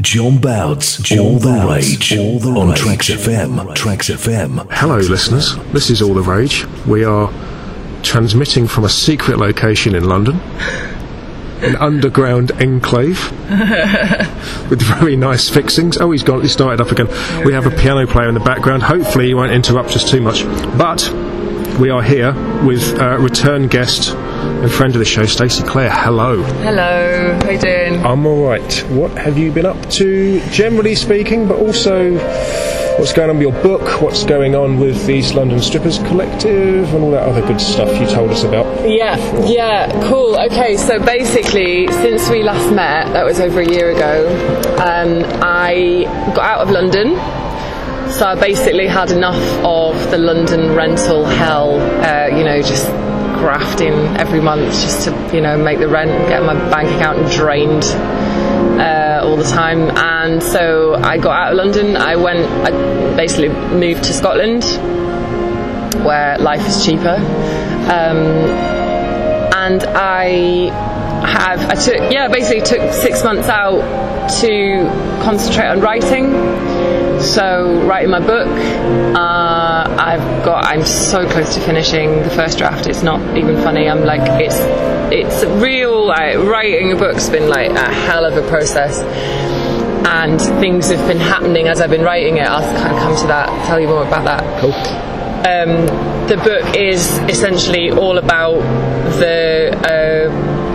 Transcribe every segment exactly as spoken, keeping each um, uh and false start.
John Bouts, All the Rage, all the on Tracks F M, Tracks F M. Hello listeners, this is All the Rage. We are transmitting from a secret location in London, an underground enclave with very nice fixings. Oh, he's got, he started up again. We have a piano player in the background. Hopefully he won't interrupt us too much. But we are here with a return guest and friend of the show, Stacey Clare. Hello. Hello, how you doing? I'm alright. What have you been up to, generally speaking, but also what's going on with your book, what's going on with the East London Strippers Collective, and all that other good stuff you told us about? Yeah, yeah, cool. Okay, so basically, since we last met, that was over a year ago, um, I got out of London. So I basically had enough of the London rental hell, uh, you know, just grafting every month just to, you know, make the rent, get my bank account drained uh, all the time. And so I got out of London. I went, I basically moved to Scotland, where life is cheaper. Um, and I have, I took, yeah, basically took six months out to concentrate on writing. So writing my book, uh, I've got. I'm so close to finishing the first draft. It's not even funny. I'm like, it's it's real. Like, writing a book's been like a hell of a process, and things have been happening as I've been writing it. I'll kind of come to that. Tell you more about that. Cool. Um, the book is essentially all about the Uh,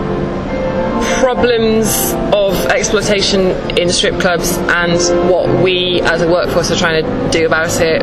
problems of exploitation in strip clubs and what we as a workforce are trying to do about it.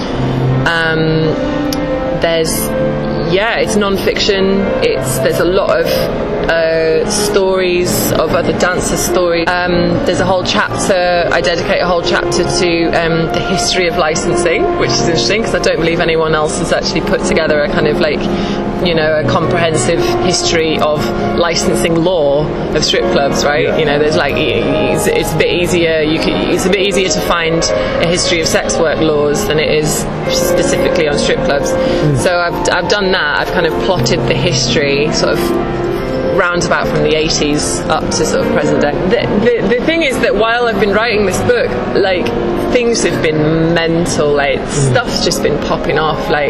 Um, there's, yeah, it's non-fiction. It's there's a lot of uh, stories of other dancers' stories. Um, there's a whole chapter. I dedicate a whole chapter to um, the history of licensing, which is interesting because I don't believe anyone else has actually put together a kind of like, you know, a comprehensive history of licensing law of strip clubs, right? Yeah. You know, there's like, it's, it's a bit easier, you can, it's a bit easier to find a history of sex work laws than it is specifically on strip clubs. Mm. So I've, I've done that, I've kind of plotted the history sort of roundabout from the eighties up to sort of present day. The, the, the thing is that while I've been writing this book, like, things have been mental, like, mm. stuff's just been popping off, like,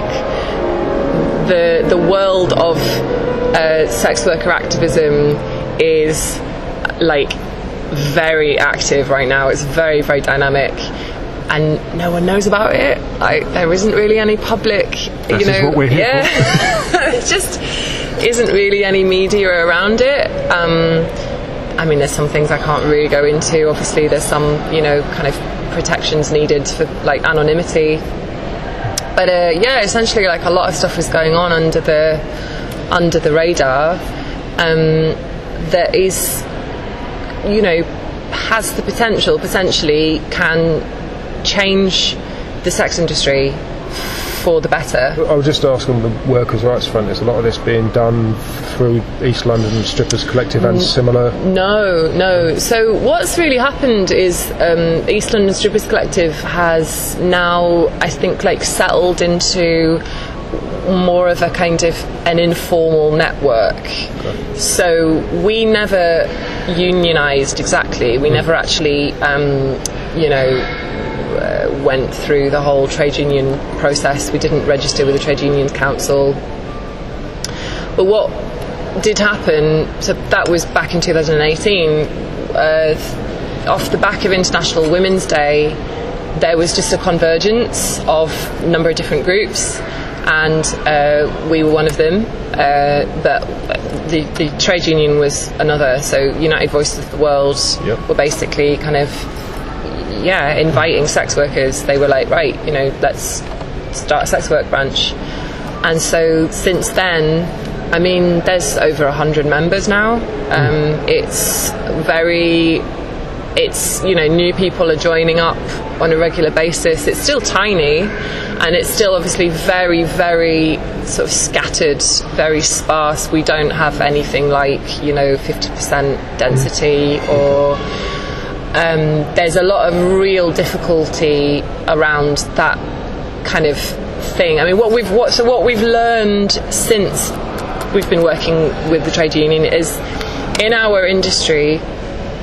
The the world of uh, sex worker activism is like very active right now. It's very, very dynamic, and no one knows about it. Like, there isn't really any public, That you know. Is what we're here yeah, for. It just isn't really any media around it. Um, I mean, there's some things I can't really go into. Obviously, there's some, you know, kind of protections needed for like anonymity. But uh, yeah, essentially, like, a lot of stuff is going on under the under the radar. Um, that is, you know, has the potential, potentially can change the sex industry for the better. I was just asking the workers' rights front, is a lot of this being done through East London Strippers Collective and similar? No, no. So what's really happened is um, East London Strippers Collective has now, I think, like, settled into more of a kind of an informal network. Okay. So we never unionised exactly. We mm. never actually, um, you know, Uh, went through the whole trade union process. We didn't register with the Trade Unions Council. But what did happen, so that was back in two thousand eighteen, uh, off the back of International Women's Day, there was just a convergence of a number of different groups, and uh, we were one of them, uh, but the, the trade union was another. So United Voices of the World yep. were basically kind of yeah, inviting sex workers. They were like, right, you know, let's start a sex work branch. And so since then, I mean, there's over a hundred members now. Um, mm. It's very, it's, you know, new people are joining up on a regular basis. It's still tiny, and it's still obviously very, very sort of scattered, very sparse. We don't have anything like, you know, fifty percent density mm. or... Um, there's a lot of real difficulty around that kind of thing. I mean, what we've what, so what we've learned since we've been working with the trade union is, in our industry,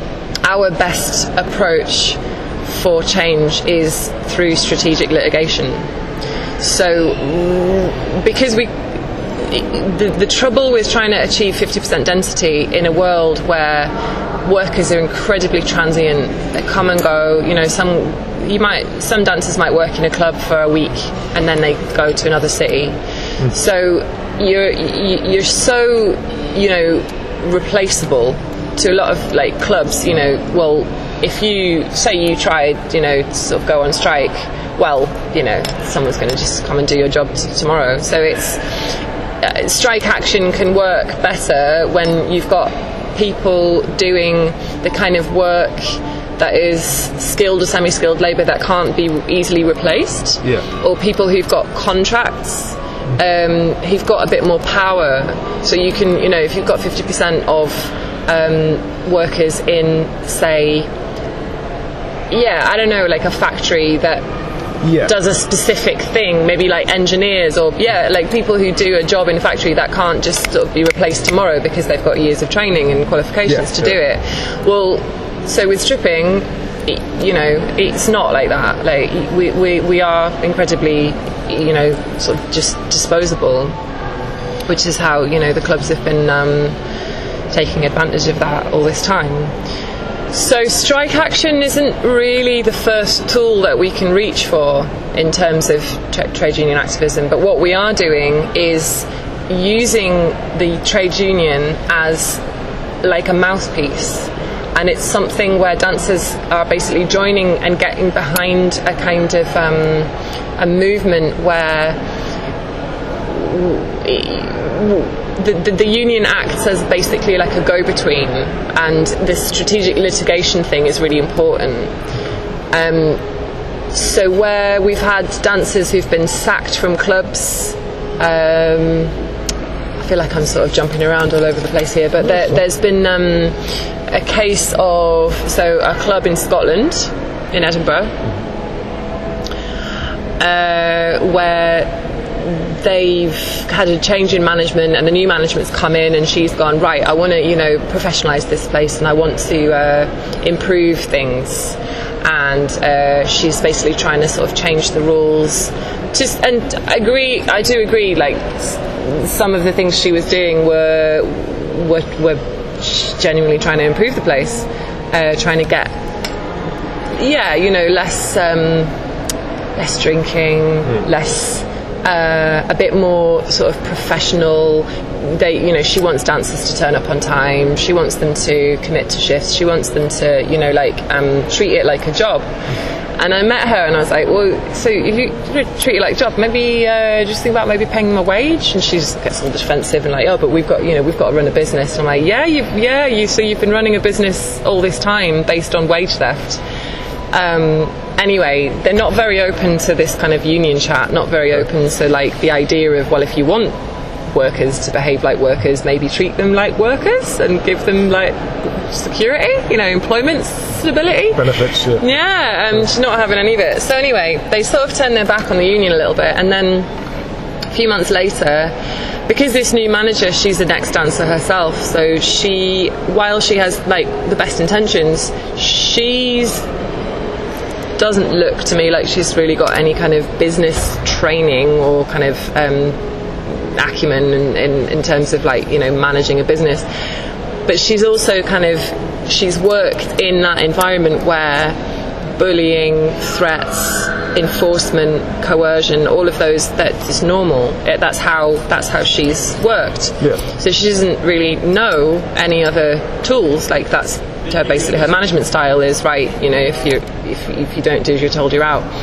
our best approach for change is through strategic litigation. So because we the, the trouble with trying to achieve fifty percent density in a world where workers are incredibly transient, they come and go, you know, some you might some dancers might work in a club for a week and then they go to another city. Mm. So you're you're so, you know, replaceable to a lot of like clubs, you know. Well, if you say you tried, you know, to sort of go on strike, well, you know, someone's going to just come and do your job t- tomorrow. So it's uh, strike action can work better when you've got people doing the kind of work that is skilled or semi-skilled labour that can't be easily replaced, yeah. or people who've got contracts, um, who've got a bit more power. So you can, you know, if you've got fifty percent of um, workers in, say, yeah, I don't know, like a factory that yeah. does a specific thing, maybe like engineers or, yeah, like people who do a job in a factory that can't just sort of be replaced tomorrow because they've got years of training and qualifications yeah, to yeah. do it. Well, so with stripping, you know, it's not like that. Like we, we, we are incredibly, you know, sort of just disposable, which is how, you know, the clubs have been um, taking advantage of that all this time. So strike action isn't really the first tool that we can reach for in terms of tra- trade union activism, but what we are doing is using the trade union as like a mouthpiece, and it's something where dancers are basically joining and getting behind a kind of um, a movement where The, the, the union acts as basically like a go-between, and this strategic litigation thing is really important. Um, so where we've had dancers who've been sacked from clubs, um, I feel like I'm sort of jumping around all over the place here, but there, there's been um, a case of, so a club in Scotland, in Edinburgh, uh, where they've had a change in management and the new management's come in and she's gone, right, I want to, you know, professionalise this place and I want to uh, improve things. And uh, she's basically trying to sort of change the rules. Just, and I agree, I do agree, like, some of the things she was doing were, were, were genuinely trying to improve the place, uh, trying to get, yeah, you know, less, um, less drinking, mm. less... Uh, a bit more sort of professional. They, you know, she wants dancers to turn up on time. She wants them to commit to shifts. She wants them to, you know, like um, treat it like a job. And I met her and I was like, well, so if you treat it like a job, maybe uh, just think about maybe paying them a wage. And she just gets all defensive and like, oh, but we've got, you know, we've got to run a business. And I'm like, yeah, you've, yeah, you. So you've been running a business all this time based on wage theft. Um, anyway, they're not very open to this kind of union chat, not very open to like the idea of, well, if you want workers to behave like workers, maybe treat them like workers and give them like security, you know, employment stability. Benefits, yeah. Yeah, um, she's not having any of it. So anyway, they sort of turned their back on the union a little bit, and then a few months later, because this new manager, she's an ex-dancer herself, so she, while she has like the best intentions, she's doesn't look to me like she's really got any kind of business training or kind of um, acumen in, in, in terms of like, you know, managing a business. But she's also kind of, she's worked in that environment where bullying, threats, enforcement, coercion, all of those, that's normal. That's how that's how she's worked. Yeah. So she doesn't really know any other tools. Like that's her, basically her management style is, right, you know, if you if, if you don't do as you're told, you're out.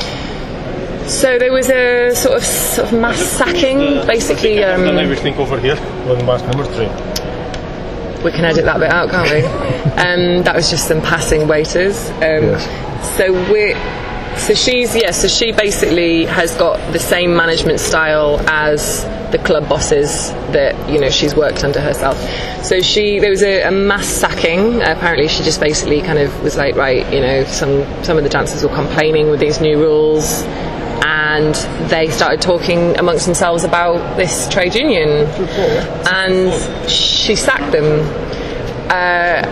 So there was a sort of sort of mass sacking, basically. Um, done everything over here. One mask number three. We can edit that bit out, can't we? um, that was just some passing waiters. Um, yes. So we're. So she's, yeah, so she basically has got the same management style as the club bosses that, you know, she's worked under herself. So she, there was a, a mass sacking. Apparently she just basically kind of was like, right, you know, some, some of the dancers were complaining with these new rules, and they started talking amongst themselves about this trade union, and she sacked them. Uh,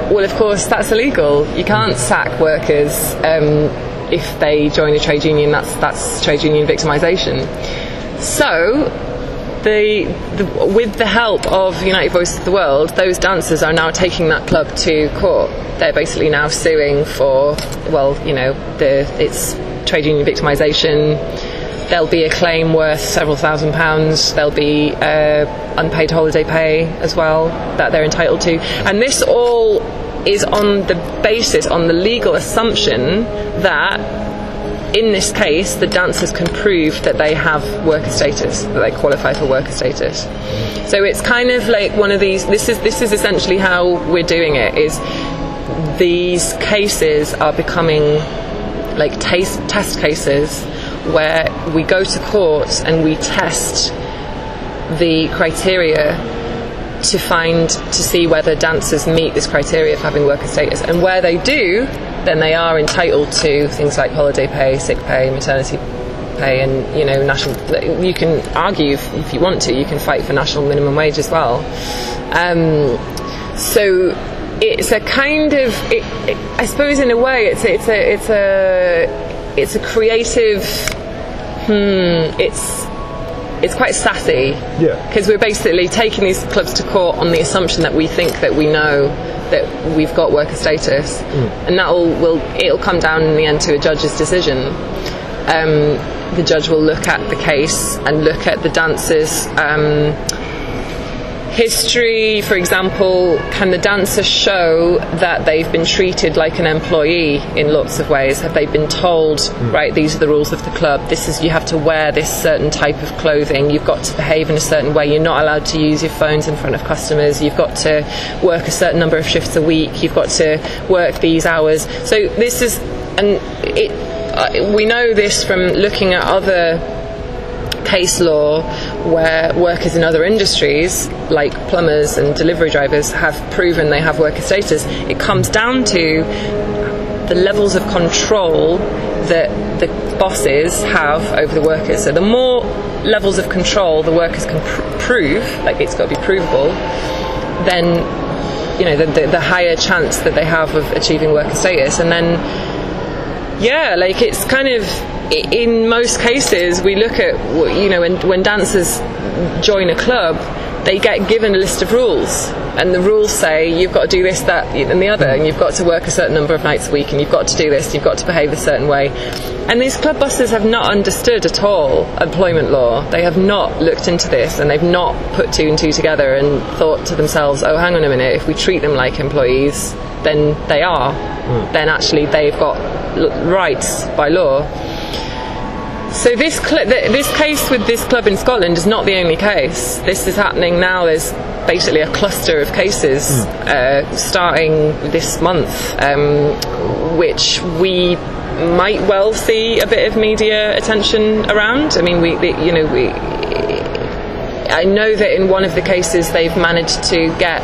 well, of course, that's illegal. You can't sack workers um, if they join a trade union. That's that's trade union victimisation. So, the, the with the help of United Voices of the World, those dancers are now taking that club to court. They're basically now suing for, well, you know, the it's trade union victimisation. There'll be a claim worth several thousand pounds. There'll be uh, unpaid holiday pay as well that they're entitled to. And this all is on the basis, on the legal assumption that in this case the dancers can prove that they have worker status, that they qualify for worker status. So it's kind of like one of these, this is, this is essentially how we're doing it, is these cases are becoming like taste, test cases where we go to court and we test the criteria to find, to see whether dancers meet this criteria of having worker status. And where they do, then they are entitled to things like holiday pay, sick pay, maternity pay, and, you know, national, you can argue if, if you want to, you can fight for national minimum wage as well. Um, so it's a kind of, it, it, I suppose in a way, it's a, it's a, it's a, it's a creative, hmm, it's, it's quite sassy. Yeah. Because we're basically taking these clubs to court on the assumption that we think that we know that we've got worker status, mm. and that will, will, it'll come down in the end to a judge's decision. Um, the judge will look at the case and look at the dancers' um, history. For example, can the dancer show that they've been treated like an employee in lots of ways? Have they been told, mm. right, these are the rules of the club, this is, you have to wear this certain type of clothing, you've got to behave in a certain way, you're not allowed to use your phones in front of customers, you've got to work a certain number of shifts a week, you've got to work these hours. So this is, and it, uh, we know this from looking at other case law where workers in other industries like plumbers and delivery drivers have proven they have worker status. It comes down to the levels of control that the bosses have over the workers. So the more levels of control the workers can pr- prove, like it's got to be provable, then, you know, the, the, the higher chance that they have of achieving worker status. And then, yeah, like it's kind of, in most cases, we look at, you know, when, when dancers join a club, they get given a list of rules, and the rules say you've got to do this, that, and the other, and you've got to work a certain number of nights a week, and you've got to do this, you've got to behave a certain way. And these club bosses have not understood at all employment law. They have not looked into this, and they've not put two and two together and thought to themselves, oh, hang on a minute, if we treat them like employees, then they are. Mm. Then actually they've got l- rights by law. So this cl- this case with this club in Scotland is not the only case. This is happening now. There's basically a cluster of cases mm. uh, starting this month, um, which we might well see a bit of media attention around. I mean, we, the, you know, we. I know that in one of the cases they've managed to get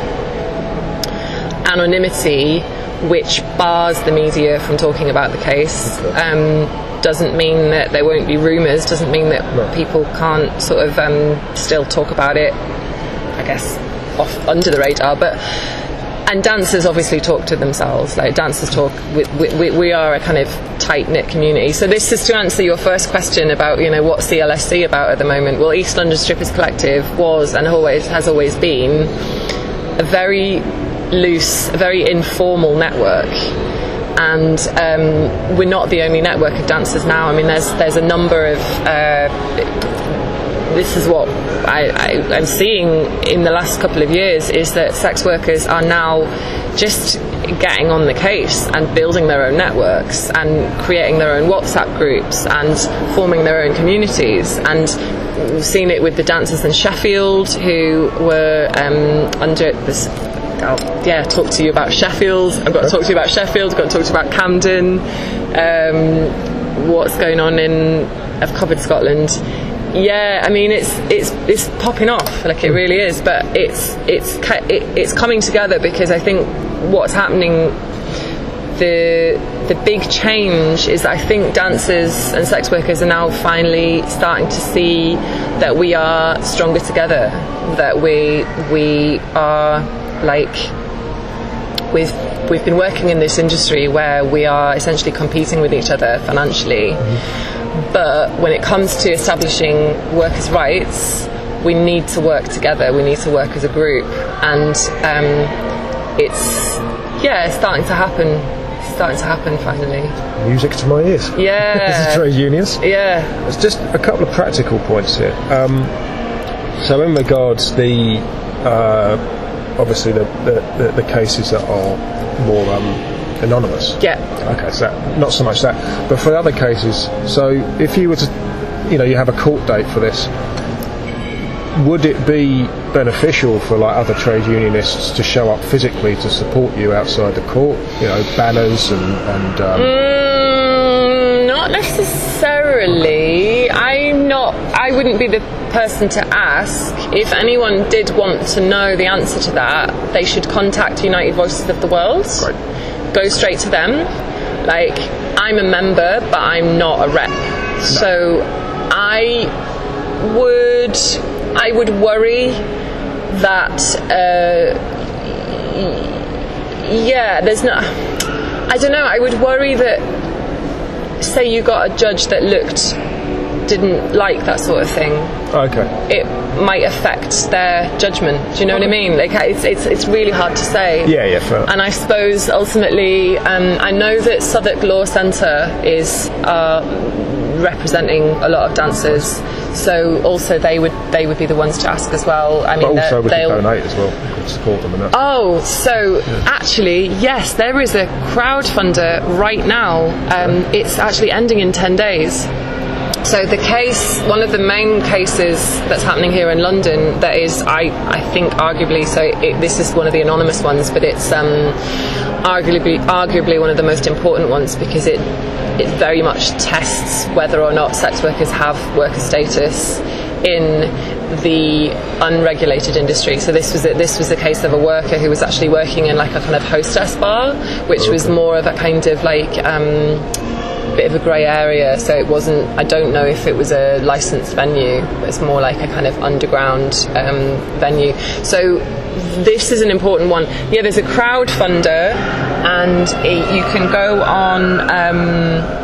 anonymity, which bars the media from talking about the case. Okay. Um, doesn't mean that there won't be rumours, doesn't mean that no. people can't sort of um, still talk about it, I guess, off under the radar. But and dancers obviously talk to themselves. Like dancers talk. We, we, we are a kind of tight-knit community. So this is to answer your first question about, you know, what's the L S C about at the moment. Well, East London Strippers Collective was and always has always been a very loose, a very informal network. And um, we're not the only network of dancers now. I mean, there's there's a number of. Uh, this is what I, I, I'm seeing in the last couple of years, is that sex workers are now just getting on the case and building their own networks and creating their own WhatsApp groups and forming their own communities. And we've seen it with the dancers in Sheffield who were um, under this. I'll, yeah, talk to you about Sheffield. I've got to talk to you about Sheffield. I've got to talk to you about Camden. Um, what's going on in? I've covered Scotland. Yeah, I mean it's it's it's popping off, like it really is. But it's it's it, it's coming together because I think what's happening. The the big change is that I think dancers and sex workers are now finally starting to see that we are stronger together. That we we are. Like with we've been working in this industry where we are essentially competing with each other financially. Mm-hmm. But when it comes to establishing workers' rights, we need to work together. We need to work as a group, and um, it's yeah, it's starting to happen. It's starting to happen finally. Music to my ears. Yeah. This is trade unions. Yeah. There's just a couple of practical points here. Um, so in regards the uh, obviously the, the, the, the cases that are more um, anonymous. Yeah. Okay, so that, not so much that, but for the other cases. So if you were to, you know, you have a court date for this, would it be beneficial for like other trade unionists to show up physically to support you outside the court? You know, banners and. and um... mm, not necessarily. I'm not. I wouldn't be the person to ask. If anyone did want to know the answer to that, they should contact United Voices of the World. Right. Go straight to them. Like, I'm a member, but I'm not a rep. No. So I would. I would worry that, uh, yeah, there's not, I don't know, I would worry that, say you got a judge that looked, didn't like that sort of thing. Okay. It might affect their judgment, do you know what I mean? Like, it's it's it's really hard to say. Yeah, yeah, fair. And I suppose, ultimately, um, I know that Southwark Law Centre is uh, representing a lot of dancers. So also they would they would be the ones to ask as well. I mean, but also we they'll could donate as well. We could support them in that. Oh, so yeah. Actually, yes, there is a crowdfunder right now. Um, right. It's actually ending in ten days. So the case, one of the main cases that's happening here in London, that is, I, I think, arguably, so it, this is one of the anonymous ones, but it's um, arguably arguably one of the most important ones because it it very much tests whether or not sex workers have worker status in the unregulated industry. So this was a, this was a case of a worker who was actually working in like a kind of hostess bar, which okay. was more of a kind of like um, bit of a grey area. So it wasn't. I don't know if it was a licensed venue. It's more like a kind of underground um, venue. So this is an important one. Yeah, there's a crowdfunder, and it, you can go on. Um,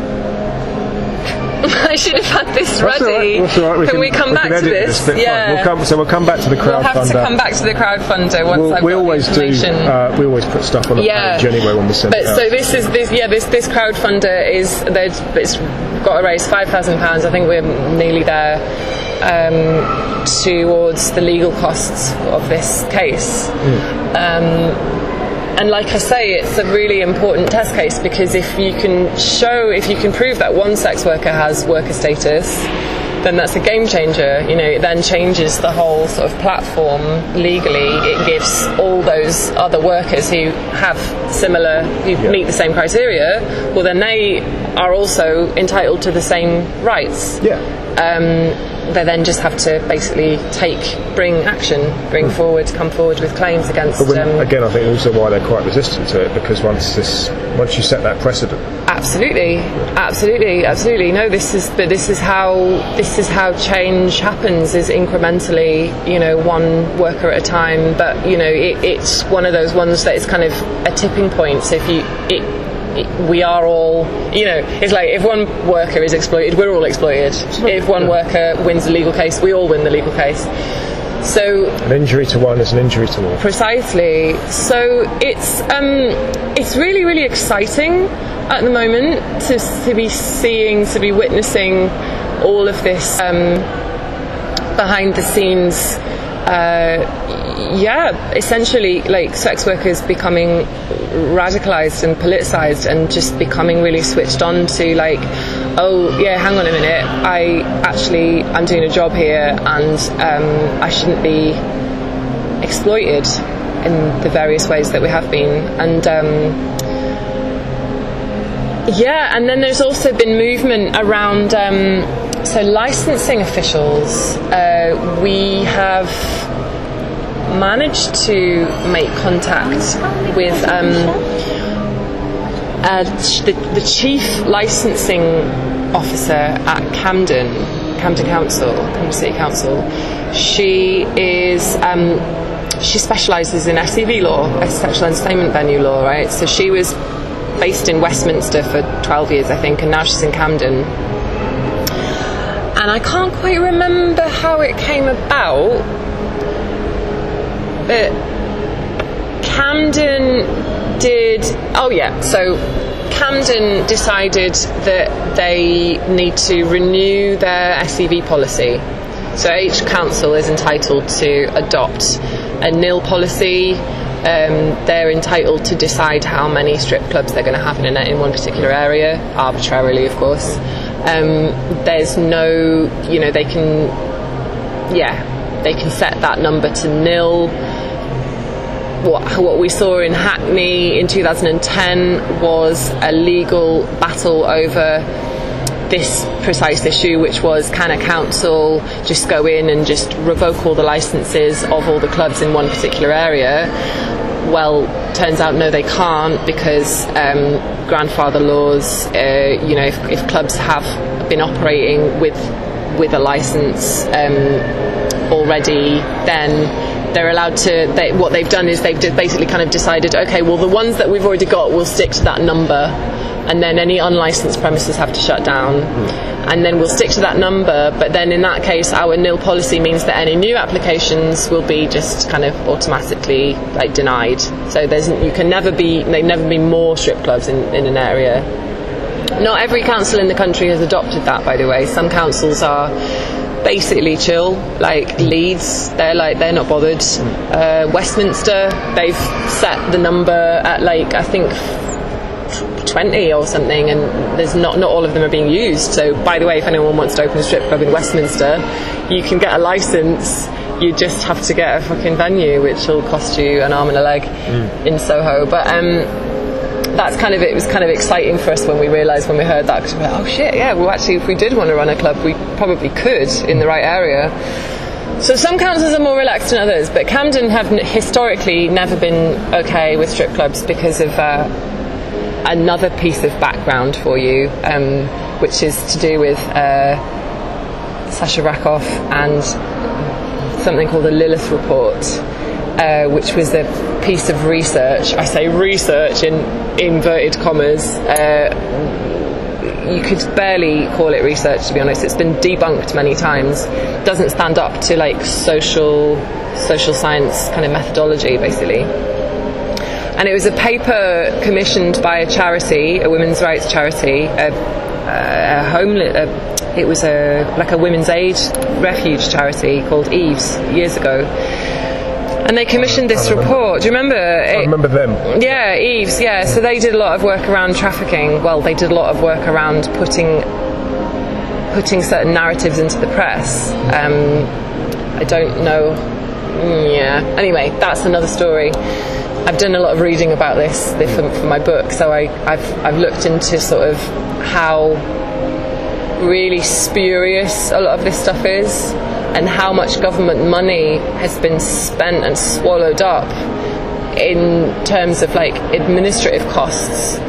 I should have had this That's ready. All right. That's all right. We can, can we come we back to this? this yeah. We'll come, so we'll come back to the crowdfunder. We'll have to come back to the crowdfunder once we'll, I've we got always the information. do. Uh, we always put stuff on the yeah. page anyway when we send but it out. So this is this. Yeah, this this crowdfunder is. It's got to raise five thousand pounds. I think we're nearly there. Um, towards the legal costs of this case. Mm. Um, and like I say, it's a really important test case because if you can show, if you can prove that one sex worker has worker status, then that's a game changer. You know, it then changes the whole sort of platform legally. It gives all those other workers who have similar, who yeah. meet the same criteria, well then they are also entitled to the same rights. Yeah. Um, they then just have to basically take, bring action, bring mm. forward, come forward with claims against. But when, um, again, I think also why they're quite resistant to it because once this, once you set that precedent. Absolutely, absolutely, absolutely. No, this is, but this is how this is how change happens. Is incrementally, you know, one worker at a time. But you know, it, it's one of those ones that is kind of a tipping point. So if you it. We are all, you know, it's like if one worker is exploited, we're all exploited. If one worker wins a legal case, we all win the legal case. So an injury to one is an injury to all. Precisely. So it's um, it's really, really exciting at the moment to to be seeing, to be witnessing all of this um, behind the scenes. Uh, yeah, essentially, like sex workers becoming radicalized and politicized and just becoming really switched on to like, oh yeah, hang on a minute, I actually I'm doing a job here and um, I shouldn't be exploited in the various ways that we have been. And um, yeah, and then there's also been movement around um, so licensing officials. Uh, we have managed to make contact with um, uh, the, the chief licensing officer at Camden, Camden Council, Camden City Council. She is um, she specialises in S E V law, sexual entertainment venue law, right? So she was based in Westminster for twelve years, I think, and now she's in Camden. And I can't quite remember how it came about, but Camden did... Oh, yeah, so Camden decided that they need to renew their S E V policy. So each council is entitled to adopt a nil policy. Um, they're entitled to decide how many strip clubs they're going to have in, a, in one particular area, arbitrarily, of course. Um, there's no, you know, they can, yeah, they can set that number to nil. What, what we saw in Hackney in two thousand ten was a legal battle over this precise issue, which was, can a council just go in and just revoke all the licences of all the clubs in one particular area? Well, turns out no, they can't, because um, grandfather laws, uh, you know, if, if clubs have been operating with with a licence um, already, then they're allowed to, they, what they've done is they've basically kind of decided, okay, well, the ones that we've already got, we'll stick to that number, and then any unlicensed premises have to shut down. Mm. And then we'll stick to that number, but then in that case our nil policy means that any new applications will be just kind of automatically like denied. So there's, you can never be, there never be more strip clubs in, in an area. Not every council in the country has adopted that, by the way. Some councils are basically chill, like Leeds, they're like, they're not bothered. Uh, Westminster, they've set the number at like, I think twenty or something, and there's not not all of them are being used. So by the way, if anyone wants to open a strip club in Westminster, you can get a license, you just have to get a fucking venue, which will cost you an arm and a leg mm. in Soho. But um that's kind of it. It was kind of exciting for us when we realised, when we heard that, because we were like, oh shit, yeah, well actually if we did want to run a club, we probably could in the right area. So some councils are more relaxed than others, but Camden have historically never been okay with strip clubs because of uh, another piece of background for you, um, which is to do with uh, Sasha Rakoff and something called the Lilith Report, uh, which was a piece of research. I say research in inverted commas. Uh, you could barely call it research, to be honest. It's been debunked many times. It doesn't stand up to like social social science kind of methodology, basically. And it was a paper commissioned by a charity, a women's rights charity, a, a homeless. A, it was a like a women's aid refuge charity called Eves years ago, and they commissioned this report. Do you remember? I remember them. Yeah, Eves. Yeah, so they did a lot of work around trafficking. Well, they did a lot of work around putting putting certain narratives into the press. Um, I don't know. Yeah. Anyway, that's another story. I've done a lot of reading about this for, for my book, so I, I've I've looked into sort of how really spurious a lot of this stuff is, and how much government money has been spent and swallowed up in terms of like administrative costs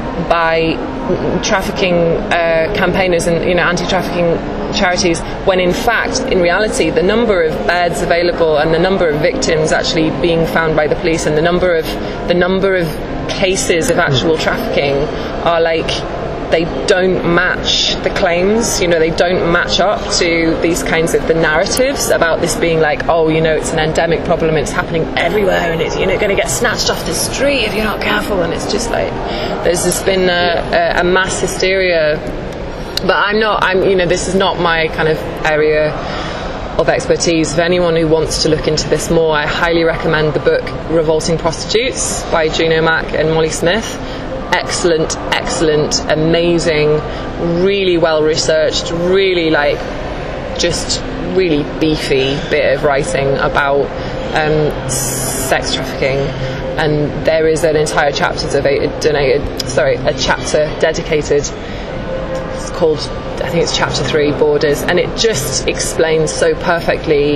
by trafficking uh, campaigners and, you know, anti-trafficking charities, when in fact, in reality, the number of beds available and the number of victims actually being found by the police and the number of the number of cases of actual trafficking are like, they don't match the claims, you know, they don't match up to these kinds of the narratives about this being like, oh, you know, it's an endemic problem, it's happening everywhere, and it's, you know, going to get snatched off the street if you're not careful. And it's just like, there's just been a, a, a mass hysteria. But I'm not, I'm, you know, this is not my kind of area of expertise. For anyone who wants to look into this more, I highly recommend the book Revolting Prostitutes by Juno Mack and Molly Smith. Excellent, excellent, amazing, really well researched, really like just really beefy bit of writing about um, sex trafficking. And there is an entire chapter donated, sorry, a chapter dedicated. It's called, I think it's chapter three, Borders, and it just explains so perfectly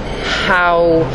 how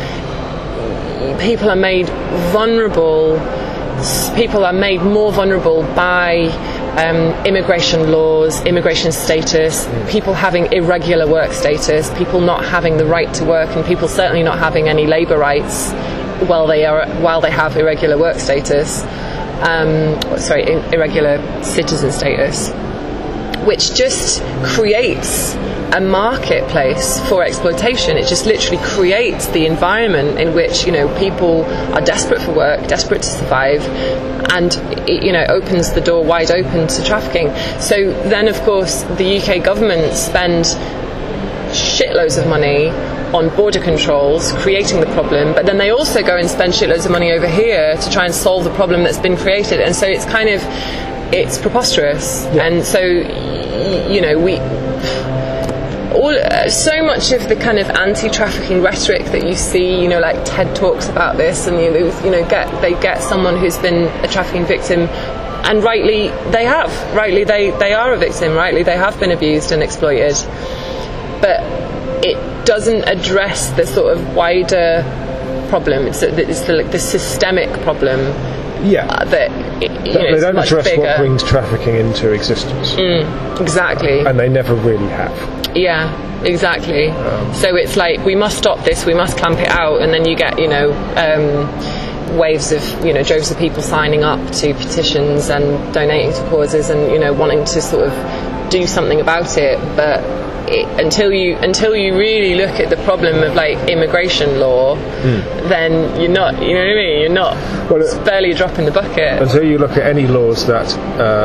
people are made vulnerable. People are made more vulnerable by um, immigration laws, immigration status, people having irregular work status, people not having the right to work, and people certainly not having any labour rights while they are while they have irregular work status. Um, sorry, irregular citizen status, which just creates a marketplace for exploitation. It just literally creates the environment in which, you know, people are desperate for work, desperate to survive, and it, you know, opens the door wide open to trafficking. So then, of course, the U K government spend shitloads of money on border controls, creating the problem, but then they also go and spend shitloads of money over here to try and solve the problem that's been created. And so it's kind of, it's preposterous. Yeah. And so, you know, we... All, uh, so much of the kind of anti-trafficking rhetoric that you see, you know, like TED talks about this, and you know, you know, get they get someone who's been a trafficking victim, and rightly they have, rightly they, they are a victim, rightly they have been abused and exploited, but it doesn't address the sort of wider problem. It's the, it's the, like, the systemic problem. Yeah, uh, that it, you know, they don't much address bigger. What brings trafficking into existence. Mm, exactly, and they never really have. Yeah, exactly. Um, so it's like, we must stop this, we must clamp it out, and then you get, you know, um, waves of, you know, droves of people signing up to petitions and donating to causes, and, you know, wanting to sort of do something about it. But it, until you until you really look at the problem of like immigration law, mm. then you're not, you know what I mean? You're not. Well, it's barely a drop in the bucket. Until you look at any laws that uh,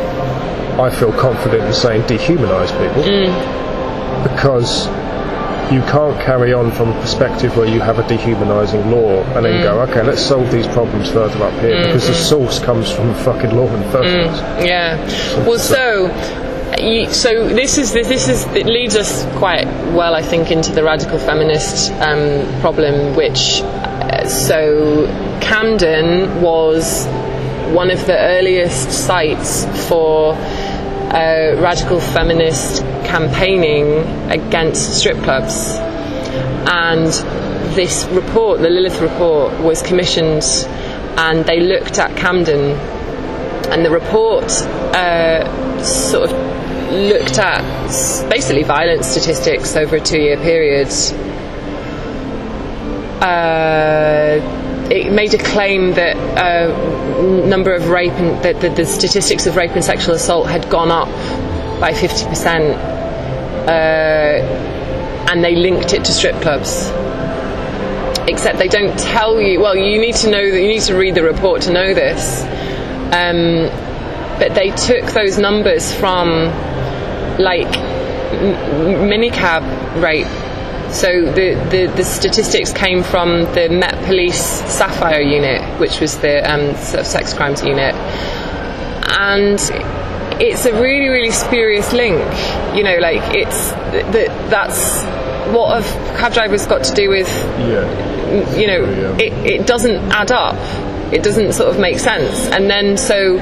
I feel confident in saying dehumanise people. Mm. Because you can't carry on from a perspective where you have a dehumanising law and then mm. go, okay, let's solve these problems further up here, mm-hmm. because the source comes from fucking law in the first mm. place. Yeah. So, well, so, you, so this is this is it leads us quite well, I think, into the radical feminist um, problem, which uh, so Camden was one of the earliest sites for Uh, radical feminist campaigning against strip clubs, and this report, the Lilith report, was commissioned, and they looked at Camden, and the report uh, sort of looked at basically violence statistics over a two-year period. Uh, it made a claim that uh, number of rape and that the, the statistics of rape and sexual assault had gone up by fifty percent, uh, and they linked it to strip clubs. Except they don't tell you. Well, you need to know that you need to read the report to know this. Um, but they took those numbers from like m- minicab rape. So the, the, the statistics came from the Met Police Sapphire unit, which was the um, sort of sex crimes unit, and it's a really, really spurious link. You know, like it's that that's what have cab drivers got to do with? Yeah. You know, yeah. it it doesn't add up. It doesn't sort of make sense. And then so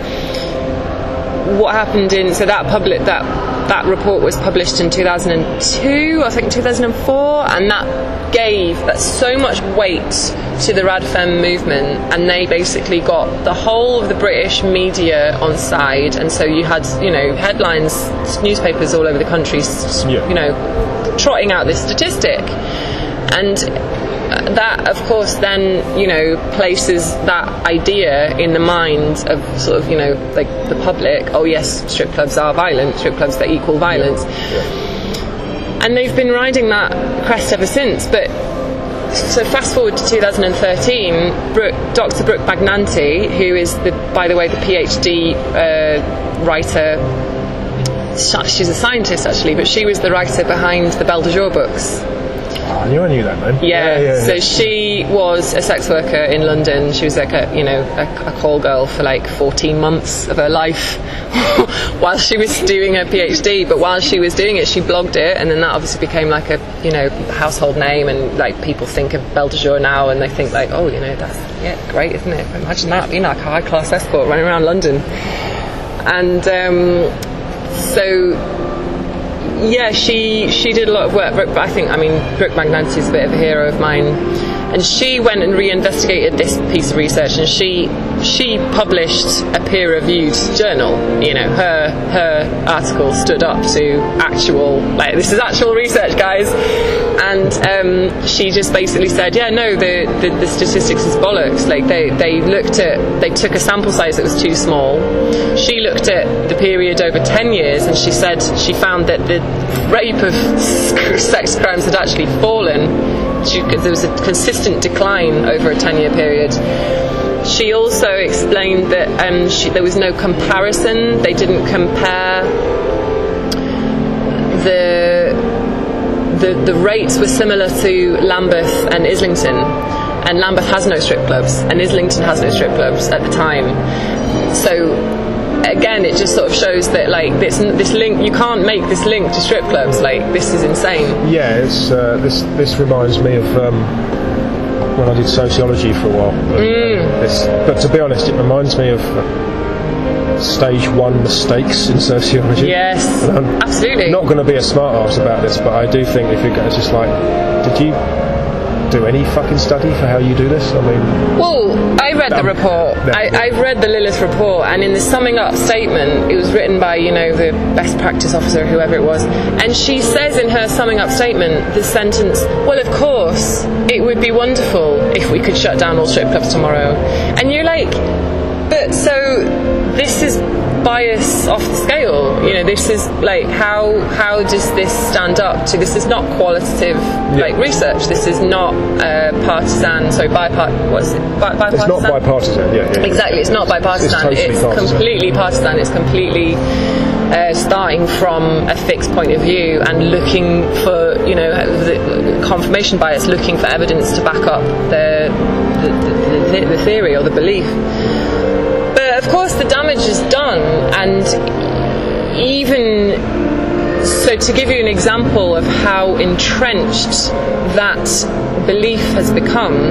what happened in so that public that. That report was published in two thousand two, I think two thousand four, and that gave that so much weight to the Rad Fem movement, and they basically got the whole of the British media on side, and so you had, you know, headlines, newspapers all over the country, yeah. you know, trotting out this statistic, and that, of course, then, you know, places that idea in the minds of sort of, you know, like the public. Oh yes, strip clubs are violent. Strip clubs, they equal violence. Yeah. Yeah. And they've been riding that crest ever since. But so fast forward to two thousand thirteen, Brooke, Doctor Brooke Bagnanti, who is the, by the way, the PhD uh, writer. She's a scientist actually, but she was the writer behind the Belle de Jour books. Oh, I knew I knew that, man. Yeah, yeah, yeah so yeah. she was a sex worker in London. She was like a, you know, a, a call girl for like fourteen months of her life while she was doing her PhD. But while she was doing it, she blogged it, and then that obviously became like a, you know, household name, and like people think of Belle de Jour now, and they think like, oh, you know, that's yeah, great, isn't it? Imagine that being like a high class escort running around London. And um, so. Yeah, she she did a lot of work, but I think, I mean, Brooke Bagnanti is a bit of a hero of mine. And she went and re-investigated this piece of research, and she she published a peer-reviewed journal. You know, her her article stood up to actual, like, this is actual research, guys. And um, she just basically said, yeah, no, the, the, the statistics is bollocks. Like, they, they looked at, they took a sample size that was too small. She looked at the period over ten years, and she said she found that the rate of sex crimes had actually fallen. She, there was a consistent decline over a ten-year period. She also explained that um, she, there was no comparison. They didn't compare the the the rates were similar to Lambeth and Islington, and Lambeth has no strip clubs, and Islington has no strip clubs at the time. So again, it just sort of shows that, like, this this link, you can't make this link to strip clubs. Like, this is insane. Yeah, it's uh, this this reminds me of um, when I did sociology for a while. Mm. Uh, this, but to be honest, it reminds me of uh, stage one mistakes in sociology. Yes, and I'm absolutely. Not going to be a smart arse about this, but I do think if you go, it's just like, did you do any fucking study for how you do this? I mean, well, I read the um, report. no, I, yeah. I've read the Lilith report, and in the summing up statement, it was written by, you know, the best practice officer, whoever it was, and she says in her summing up statement the sentence, well, of course, it would be wonderful if we could shut down all strip clubs tomorrow. And you're like, but so this is bias off the scale, you know, this is like, how how does this stand up to, this is not qualitative, yeah. like, research, this is not uh, partisan, sorry, bipart, what's it, Bi- bipartisan? It's not bipartisan, yeah, yeah. Exactly, it's not bipartisan, it's, totally it's partisan. completely partisan, it's completely uh, starting from a fixed point of view and looking for, you know, the confirmation bias, looking for evidence to back up the the, the, the theory or the belief. But of course the damage is done, and even so, to give you an example of how entrenched that belief has become,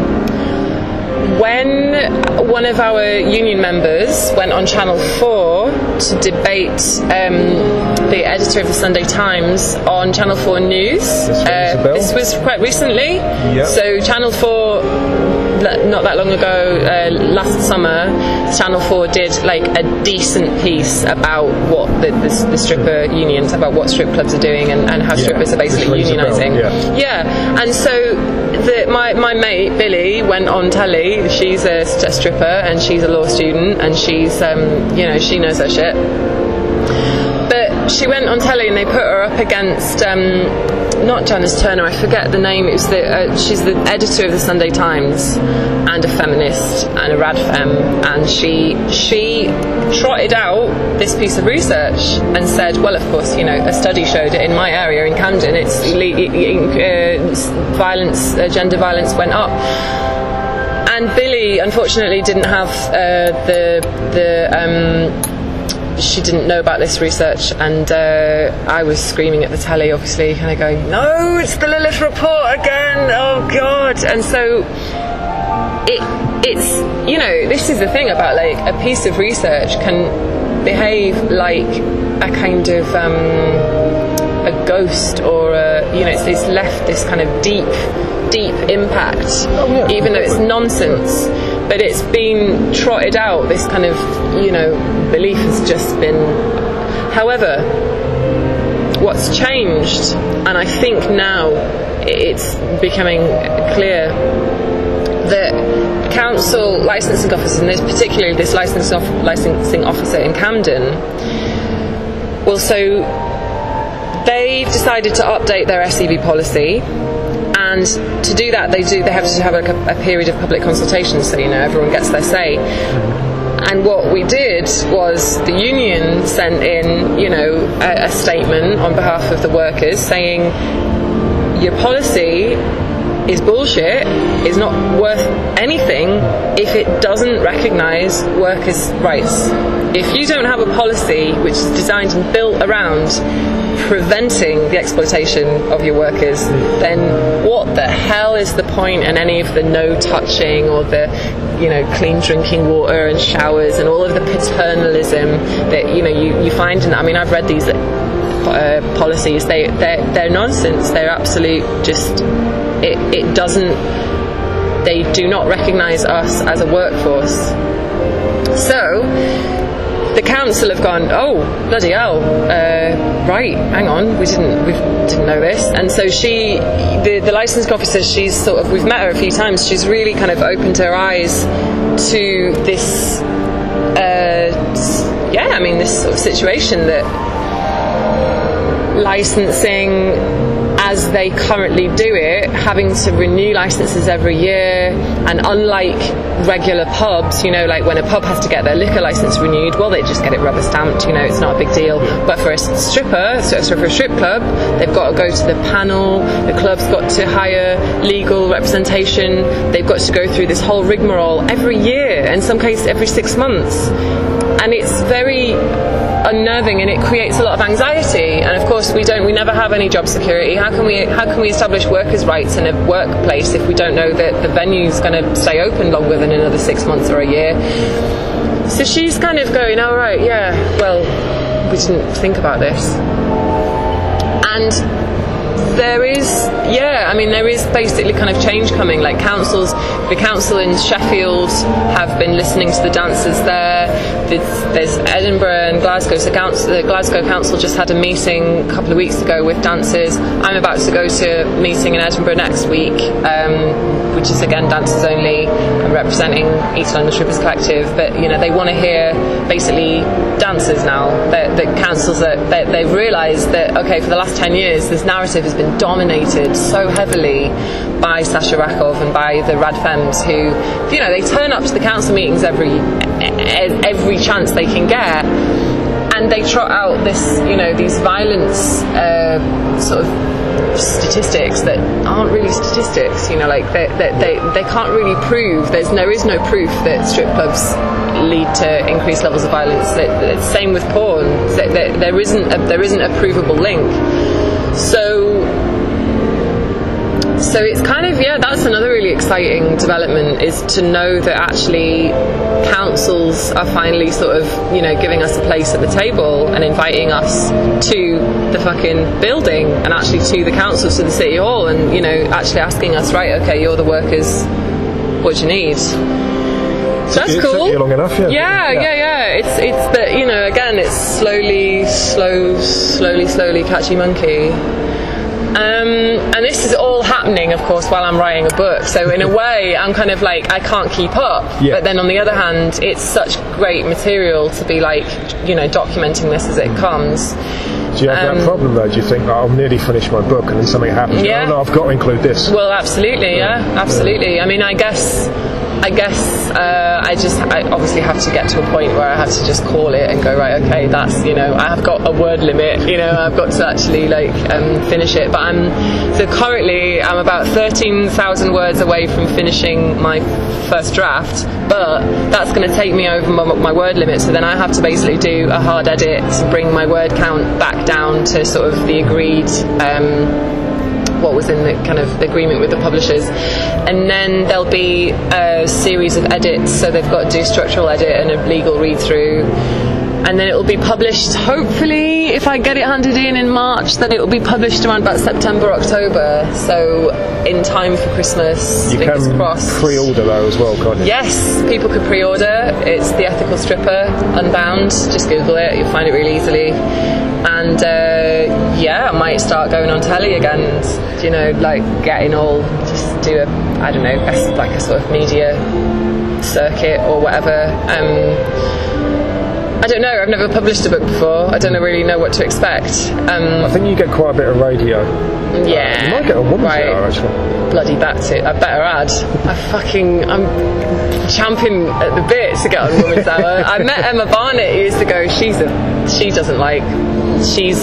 when one of our union members went on Channel four to debate um, the editor of the Sunday Times on Channel four News, uh, this was quite recently, yep. So Channel four, not that long ago, uh, last summer, Channel four did like a decent piece about what the, the, the stripper unions, about what strip clubs are doing, and, and how yeah, strippers are basically unionising. Yeah. yeah, and so the, my, my mate Billy went on telly. She's a, a stripper, and she's a law student, and she's, um, you know, she knows her shit. But she went on telly, and they put her up against um, not Janice Turner, I forget the name. It was the uh, she's the editor of the Sunday Times, and a feminist, and a rad femme, and she she trotted out this piece of research and said, well, of course, you know, a study showed it in my area in Camden, it's uh, violence, uh, gender violence went up. And Billy, unfortunately, didn't have uh, the the. Um, she didn't know about this research, and uh, I was screaming at the telly, obviously, kind of going, no, it's the Lilith report again, oh God. And so it it's, you know, this is the thing about, like, a piece of research can behave like a kind of um, a ghost, or a, you know, it's, it's left this kind of deep deep impact, oh, yeah, even though it's nonsense. But it's been trotted out, this kind of, you know, belief has just been. However, what's changed, and I think now it's becoming clear, that council licensing officers, and this, particularly this licensing, off- licensing officer in Camden, well, so they decided to update their S E B policy. And to do that, they do. They have to have like a, a period of public consultation, so, you know, everyone gets their say. And what we did was the union sent in, you know, a, a statement on behalf of the workers saying, your policy is bullshit, is not worth anything if it doesn't recognise workers' rights. If you don't have a policy which is designed and built around preventing the exploitation of your workers, then what the hell is the point in any of the no touching, or the, you know, clean drinking water and showers, and all of the paternalism that, you know, you, you find in, I mean, I've read these uh, policies, they, they're, they're nonsense, they're absolute, just, it, it doesn't they do not recognise us as a workforce. So the council have gone, oh bloody hell, uh, right, hang on, we didn't we didn't know this. And so she, the the licensing officer, she's sort of, we've met her a few times, she's really kind of opened her eyes to this uh, yeah I mean this sort of situation that licensing as they currently do it, having to renew licenses every year, and unlike regular pubs, you know, like when a pub has to get their liquor license renewed, well, they just get it rubber stamped, you know, it's not a big deal. But for a stripper, so for a strip club, they've got to go to the panel, the club's got to hire legal representation, they've got to go through this whole rigmarole every year, in some cases every six months. And it's very unnerving, and it creates a lot of anxiety. And of course we don't we never have any job security. How can we how can we establish workers' rights in a workplace if we don't know that the venue's going to stay open longer than another six months or a year? So she's kind of going, oh right, yeah, well, we didn't think about this. And there is, yeah, I mean, there is basically kind of change coming. Like councils, the council in Sheffield have been listening to the dancers there. There's, there's Edinburgh and Glasgow. So council, the Glasgow Council just had a meeting a couple of weeks ago with dancers. I'm about to go to a meeting in Edinburgh next week, um, which is again dancers only. I'm representing East London Strippers Collective, but you know they want to hear basically dancers now. The, the councils that they, they've realised that okay, for the last ten years, this narrative has been dominated so heavily by Sasha Rakov and by the Rad Femmes, who, you know, they turn up to the council meetings every every chance they can get, and they trot out this, you know, these violence uh, sort of statistics that aren't really statistics. You know, like they they they, they can't really prove. There's there is no proof that strip clubs lead to increased levels of violence. That, same with porn. There, there isn't a, there isn't a provable link. So, so it's kind of, yeah, that's another really exciting development, is to know that actually councils are finally sort of, you know, giving us a place at the table and inviting us to the fucking building, and actually to the council, to the city hall, and, you know, actually asking us, right, okay, you're the workers, what do you need? So that's it cool. took you long enough, yeah. Yeah, yeah, yeah. It's it's the, you know, again, it's slowly, slow, slowly, slowly catchy monkey. Um, and this is all happening, of course, while I'm writing a book. So in a way, I'm kind of like, I can't keep up. Yeah. But then on the other hand, it's such great material to be like, you know, documenting this as it comes. Do you have um, that problem though? Do you think, oh, I'll nearly finish my book and then something happens? Yeah. Oh no, I've got to include this. Well, absolutely, yeah, absolutely. I mean, I guess... I guess uh, I just I obviously have to get to a point where I have to just call it and go, right, okay, that's, you know, I have got a word limit, you know, I've got to actually like um, finish it. But I'm so currently I'm about thirteen thousand words away from finishing my first draft, but that's going to take me over my, my word limit. So then I have to basically do a hard edit to bring my word count back down to sort of the agreed. Um, what was in the kind of agreement with the publishers, and then there'll be a series of edits, so they've got to do structural edit and a legal read through, and then it will be published, hopefully, if I get it handed in in March, then it will be published around about September, October, so in time for Christmas. You fingers can crossed. pre-order though as well, can't you? Yes, people can pre-order. It's The Ethical Stripper Unbound, just Google it, you'll find it really easily. And uh, yeah, I might start going on telly again, and, you know, like getting all, just do a, I don't know, a, like a sort of media circuit or whatever. Um, I don't know, I've never published a book before, I don't really know what to expect. Um, I think you get quite a bit of radio. Yeah. Uh, you might get a woman's right. hour actually. Bloody that's it, I better add. I fucking, I'm champing at the bit to get on Women's Hour. I met Emma Barnett years ago, she's a, she doesn't like, she's,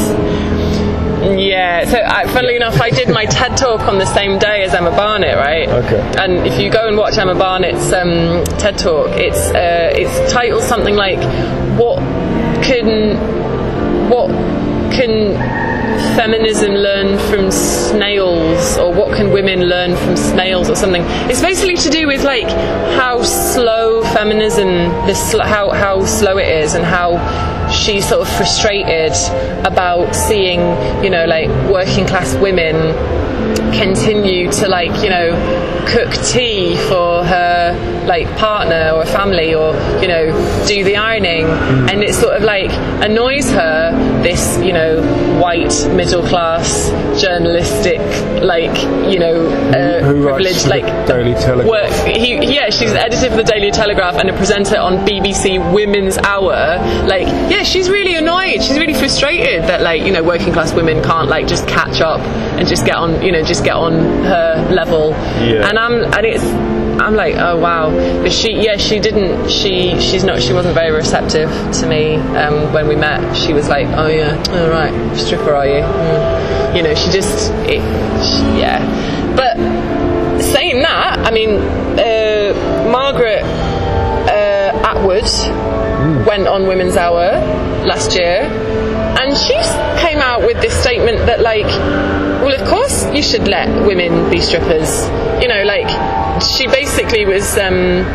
yeah, so I, funnily enough, I did my TED Talk on the same day as Emma Barnett, right? Okay. And if you go and watch Emma Barnett's um, TED Talk, it's uh, it's titled something like, what can, what can feminism learn from snails, or what can women learn from snails, or something. It's basically to do with like how slow feminism, this how how slow it is, and how she's sort of frustrated about seeing, you know, like working class women continue to, like, you know, cook tea for her, like, partner or family, or, you know, do the ironing, mm. and it sort of, like, annoys her, this, you know, white middle class journalistic, like, you know, uh, who privileged, like, Daily Telegraph. Work. He, yeah, she's editor for the Daily Telegraph and a presenter on B B C Women's Hour. Like, yeah, she's really annoyed. She's really frustrated that, like, you know, working class women can't, like, just catch up and just get on, you know, just get on her level. Yeah. And I'm, and it's, I'm like, oh wow. But she, yeah, she didn't. She, she's not. She wasn't very receptive to me um, when we met. She was like, oh yeah, all right, stripper, are you? Mm. You know, she just, it, she, yeah. But saying that, I mean, uh, Margaret uh, Atwood mm. went on Women's Hour last year, and she came out with this statement that, like, well, of course you should let women be strippers. You know, like, she basically was, um,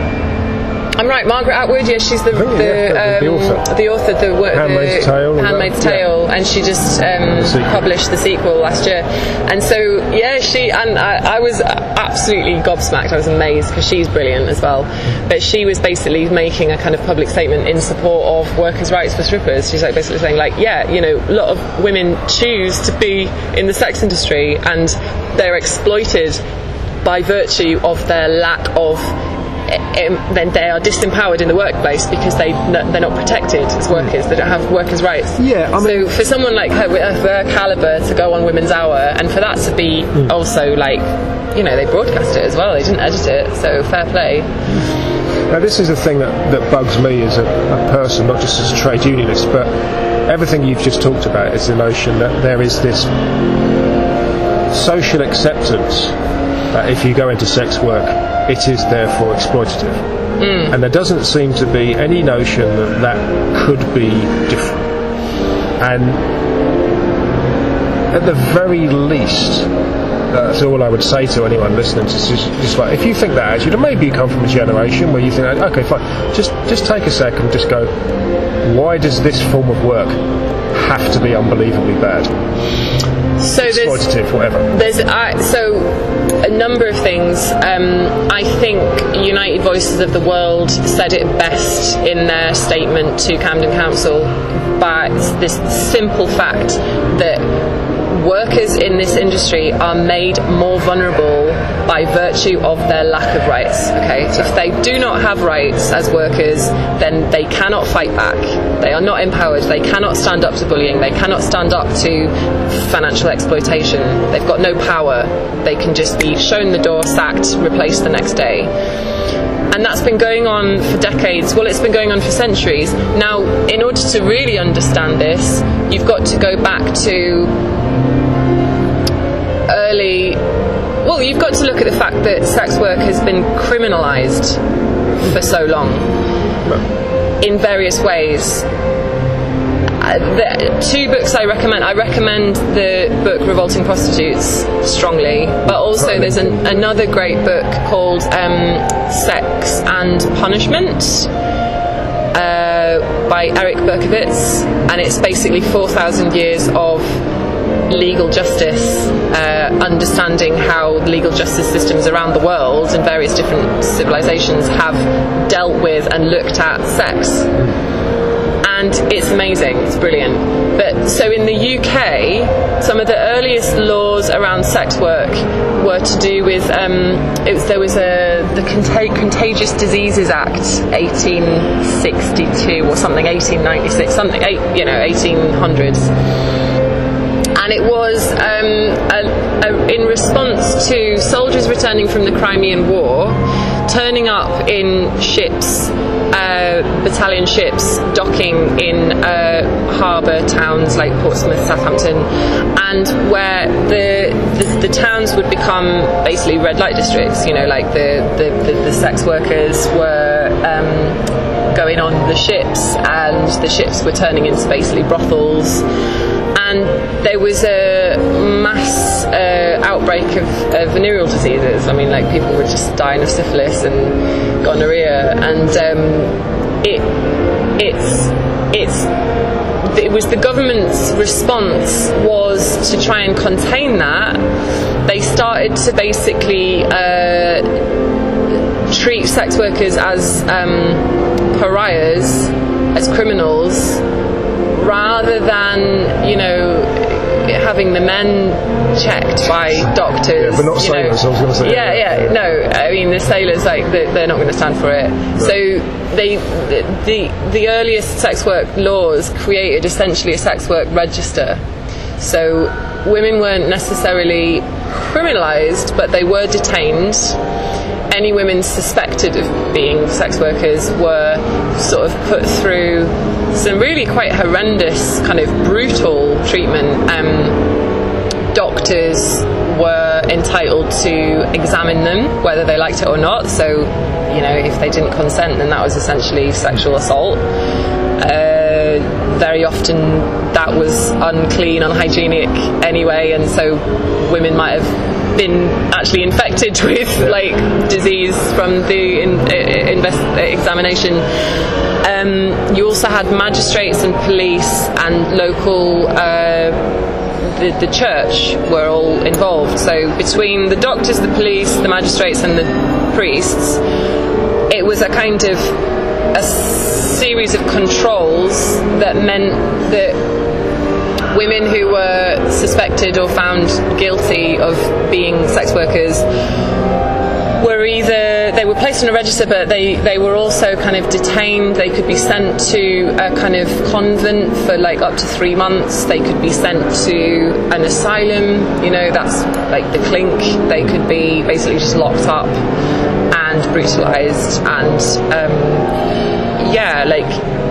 I'm right, Margaret Atwood, yeah, she's the the, yeah, the, um, the author, the, author the, the Handmaid's Tale, Handmaid's Tale, yeah. And she just um, the published the sequel last year. And so, yeah, she, and I, I was absolutely gobsmacked, I was amazed, because she's brilliant as well. But she was basically making a kind of public statement in support of workers' rights for strippers. She's like basically saying, like, yeah, you know, a lot of women choose to be in the sex industry, and they're exploited by virtue of their lack of, um, then they are disempowered in the workplace because they no, they're not protected as workers. They don't have workers' rights. Yeah, I mean, so for someone like her, with her caliber, to go on Women's Hour, and for that to be mm. also, like, you know, they broadcast it as well. They didn't edit it, so fair play. Now, this is the thing that, that bugs me as a, a person, not just as a trade unionist, but everything you've just talked about is the notion that there is this social acceptance that if you go into sex work, it is therefore exploitative. Mm. And there doesn't seem to be any notion that that could be different. And at the very least, that's all I would say to anyone listening to this. Just like, if you think that attitude, and maybe you come from a generation where you think, okay, fine, just just take a second and just go, why does this form of work have to be unbelievably bad? So exploitative, there's, whatever. There's uh, so a number of things. Um, I think United Voices of the World said it best in their statement to Camden Council, by this simple fact that workers in this industry are made more vulnerable by virtue of their lack of rights. Okay, so if they do not have rights as workers, then they cannot fight back. They are not empowered. They cannot stand up to bullying. They cannot stand up to financial exploitation. They've got no power. They can just be shown the door, sacked, replaced the next day. And that's been going on for decades. Well, it's been going on for centuries. Now, in order to really understand this, you've got to go back to early... Well, you've got to look at the fact that sex work has been criminalised for so long in various ways. Uh, the two books I recommend. I recommend the book Revolting Prostitutes strongly, but also there's an, another great book called um, Sex and Punishment uh, by Eric Berkowitz, and it's basically four thousand years of legal justice, uh, understanding how legal justice systems around the world and various different civilizations have dealt with and looked at sex. And it's amazing, it's brilliant. But so in the U K, some of the earliest laws around sex work were to do with um, it was, there was a the Contag- Contagious Diseases Act, eighteen sixty-two or something, eighteen ninety-six, something, eight, you know, eighteen hundreds. And it was um, a, a, in response to soldiers returning from the Crimean War, turning up in ships, uh, battalion ships, docking in uh, harbour towns like Portsmouth, Southampton, and where the, the the towns would become basically red light districts. You know, like the the, the, the sex workers were um, going on the ships, and the ships were turning into basically brothels. And there was a mass uh, outbreak of, of venereal diseases. I mean, like, people were just dying of syphilis and gonorrhea, and um, it it's it's it was the government's response was to try and contain that. They started to basically uh, treat sex workers as um, pariahs, as criminals, rather than, you know, having the men checked by doctors. Yeah, but not sailors, know. I was going to say. Yeah, yeah, no, I mean, the sailors, like, they're, they're not going to stand for it. Right. So they, the, the earliest sex work laws created essentially a sex work register. So women weren't necessarily criminalised, but they were detained. Any women suspected of being sex workers were sort of put through some really quite horrendous, kind of brutal treatment. Um, doctors were entitled to examine them, whether they liked it or not. So, you know, if they didn't consent, then that was essentially sexual assault. Uh, very often that was unclean, unhygienic anyway, and so women might have been actually infected with like disease from the in, uh, invest, examination. Um, you also had magistrates and police and local uh, the, the church were all involved. So between the doctors, the police, the magistrates and the priests, it was a kind of a series of controls that meant that women who were suspected or found guilty of being sex workers were either, they were placed on a register, but they, they were also kind of detained. They could be sent to a kind of convent for like up to three months. They could be sent to an asylum, you know, that's like the clink. They could be basically just locked up and brutalised. And um, yeah, like,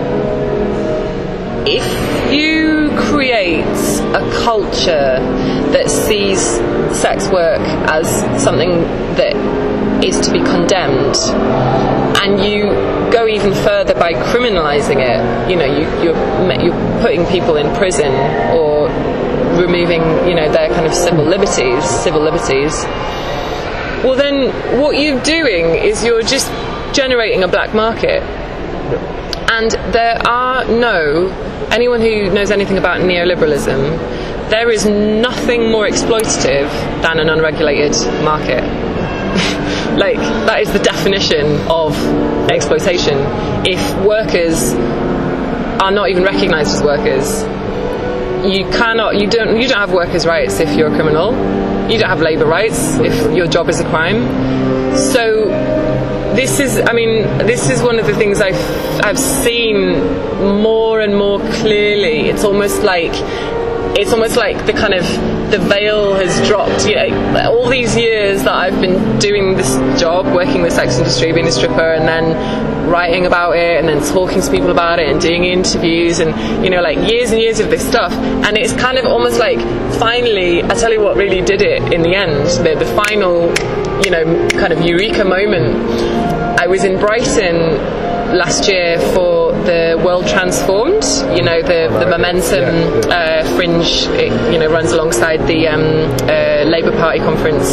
if you create a culture that sees sex work as something that is to be condemned, and you go even further by criminalising it, you know, you, you're, you're putting people in prison or removing, you know, their kind of civil liberties, civil liberties, well then what you're doing is you're just generating a black market. And there are no, anyone who knows anything about neoliberalism, there is nothing more exploitative than an unregulated market. Like, that is the definition of exploitation. If workers are not even recognised as workers, you cannot, you don't, you don't have workers' rights if you're a criminal. You don't have labour rights if your job is a crime. So this is, I mean, this is one of the things I've, I've seen more and more clearly. It's almost like, it's almost like the kind of, the veil has dropped. You know, all these years that I've been doing this job, working in the sex industry, being a stripper, and then writing about it, and then talking to people about it, and doing interviews, and, you know, like years and years of this stuff. And it's kind of almost like, finally, I tell you what really did it in the end, the, the final, you know, kind of eureka moment. I was in Brighton last year for the World Transformed, you know, the, the Momentum uh, Fringe, it, you know, runs alongside the um, uh, Labour Party conference.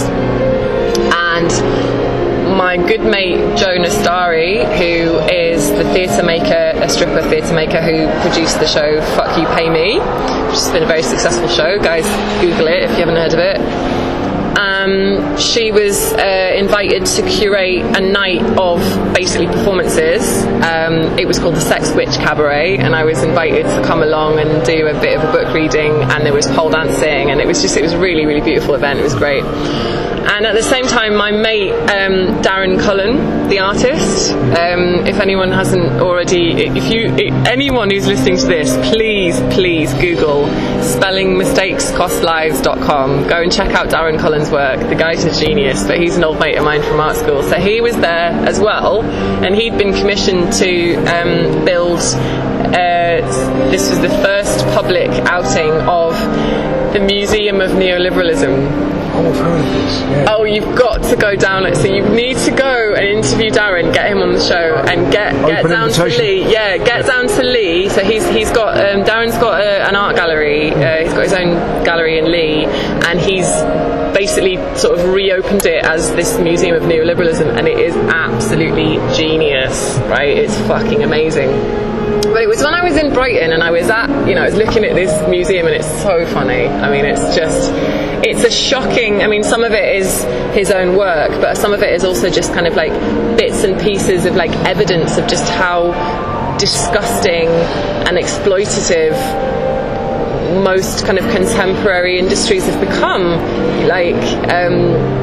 And my good mate Jo Nastari, who is the theatre maker, a stripper theatre maker who produced the show Fuck You Pay Me, which has been a very successful show. Guys, Google it if you haven't heard of it. Um, she was uh, invited to curate a night of basically performances. Um, it was called the Sex Witch Cabaret, and I was invited to come along and do a bit of a book reading, and there was pole dancing, and it was just, it was a really, really beautiful event. It was great. And at the same time, my mate um, Darren Cullen, the artist, um, if anyone hasn't already, if you, if anyone who's listening to this, please, please Google spelling mistakes cost lives dot com. Go and check out Darren Cullen's work. The guy's a genius, but he's an old mate of mine from art school. So he was there as well, and he'd been commissioned to um, build, uh, this was the first public outing of the Museum of Neoliberalism. Oh, I've heard of this. Yeah. Oh, you've got to go down it. So you need to go and interview Darren, get him on the show, and get get Open down invitation. to Lee. Yeah, get down to Lee. So he's he's got um, Darren's got a, an art gallery. Uh, he's got his own gallery in Lee, and he's basically sort of reopened it as this Museum of Neoliberalism, and it is absolutely genius. Right? It's fucking amazing. But it was when I was in Brighton and I was at, you know, I was looking at this museum and it's so funny. I mean, it's just, it's a shocking, I mean, some of it is his own work, but some of it is also just kind of like bits and pieces of like evidence of just how disgusting and exploitative most kind of contemporary industries have become. Like, um,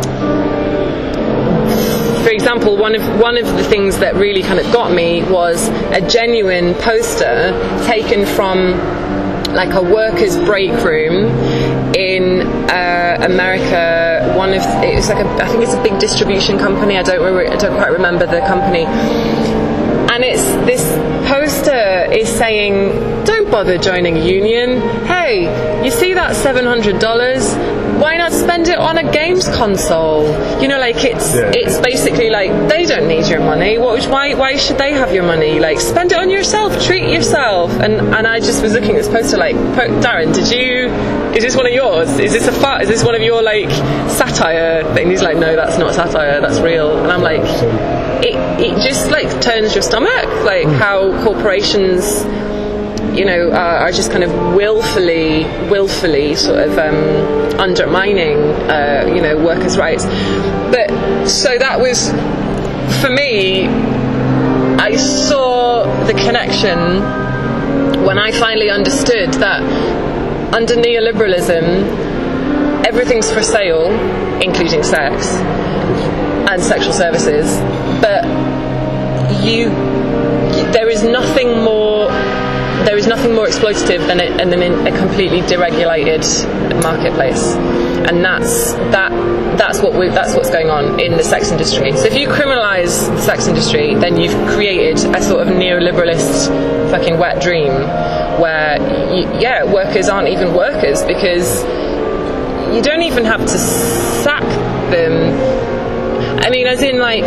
for example, one of one of the things that really kind of got me was a genuine poster taken from like a workers' break room in uh, America. One of it was like a, I think it's a big distribution company. I don't re- I don't quite remember the company. And it's this poster is saying, don't bother joining a union. Hey, you see that seven hundred dollars? Why not spend it on a games console? You know, like it's yeah. it's basically like they don't need your money. What? Why? Why should they have your money? Like, spend it on yourself. Treat yourself. And and I just was looking at this poster like, Darren, did you? Is this one of yours? Is this a fa- Is this one of your like satire thing? He's like, no, that's not satire. That's real. And I'm like, it it just like turns your stomach. Like mm. how corporations, you know, uh, are just kind of willfully, willfully sort of um, undermining, uh, you know, workers' rights. But so that was, for me, I saw the connection when I finally understood that under neoliberalism, everything's for sale, including sex and sexual services, but you, there is nothing more. There is nothing more exploitative than, it, than in a completely deregulated marketplace, and that's that. That's what we, that's what's going on in the sex industry. So if you criminalise the sex industry, then you've created a sort of neoliberalist fucking wet dream, where you, yeah, workers aren't even workers because you don't even have to sack them. I mean, as in like.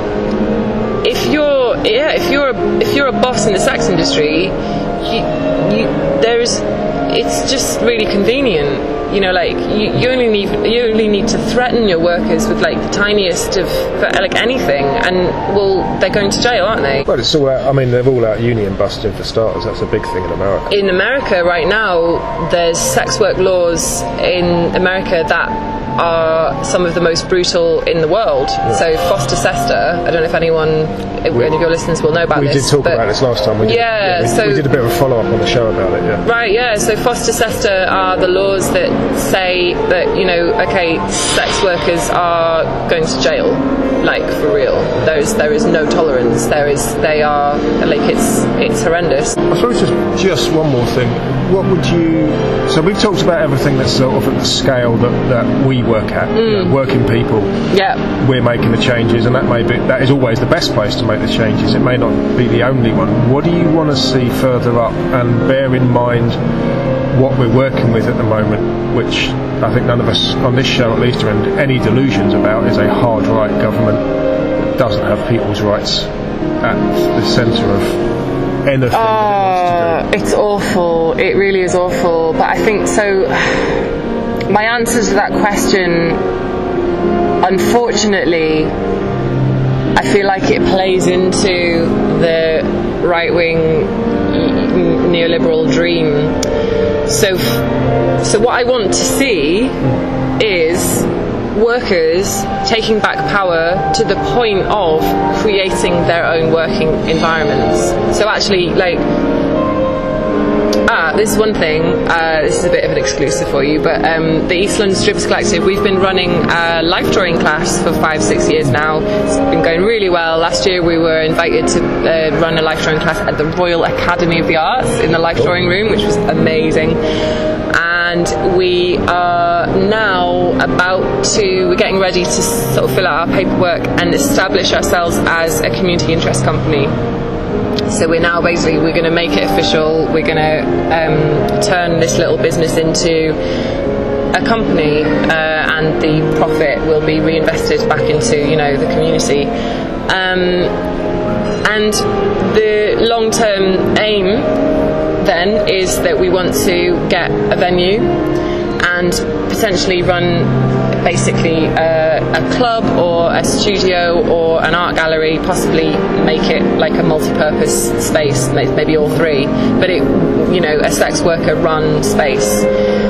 If you're yeah, if you're a, if you're a boss in the sex industry, you, you, there's it's just really convenient, you know. Like you, you only need you only need to threaten your workers with like the tiniest of like anything, and well, they're going to jail, aren't they? Well, it's all out. I mean, they're all out union busting for starters. That's a big thing in America. In America right now, there's sex work laws in America that are some of the most brutal in the world. Yeah. So Foster Sester, I don't know if anyone, if we, any of your listeners will know about we this. We did talk about this last time. We did, yeah, yeah we, so we did a bit of a follow-up on the show about it, yeah. Right, yeah, so Foster Sester are the laws that say that, you know, okay, sex workers are going to jail, like, for real. There's, there is no tolerance. There is, they are, like, it's it's horrendous. I suppose just, just one more thing. What would you... So we've talked about everything that's sort of at the scale that, that we work at, mm. you know, working people. Yeah. We're making the changes, and that may be, that is always the best place to make the changes. It may not be the only one. What do you want to see further up? And bear in mind what we're working with at the moment, which I think none of us on this show at least are in any delusions about, is a hard right government that doesn't have people's rights at the centre of anything. Oh, it's awful. It really is awful. But I think so. My answer to that question, unfortunately, I feel like it plays into the right-wing neoliberal dream. So, so what I want to see is workers taking back power to the point of creating their own working environments. So actually, like, ah, this is one thing, uh, this is a bit of an exclusive for you, but um, the East London Strippers Collective, we've been running a life drawing class for five, six years now. It's been going really well. Last year we were invited to uh, run a life drawing class at the Royal Academy of the Arts in the life drawing room, which was amazing. And we are now about to, we're getting ready to sort of fill out our paperwork and establish ourselves as a community interest company. So we're now basically, we're going to make it official, we're going to um, turn this little business into a company, uh, and the profit will be reinvested back into, you know, the community. Um, and the long-term aim then is that we want to get a venue, and potentially run basically a, a club or a studio or an art gallery, possibly make it like a multi-purpose space, maybe all three, but it, you know, a sex worker run space.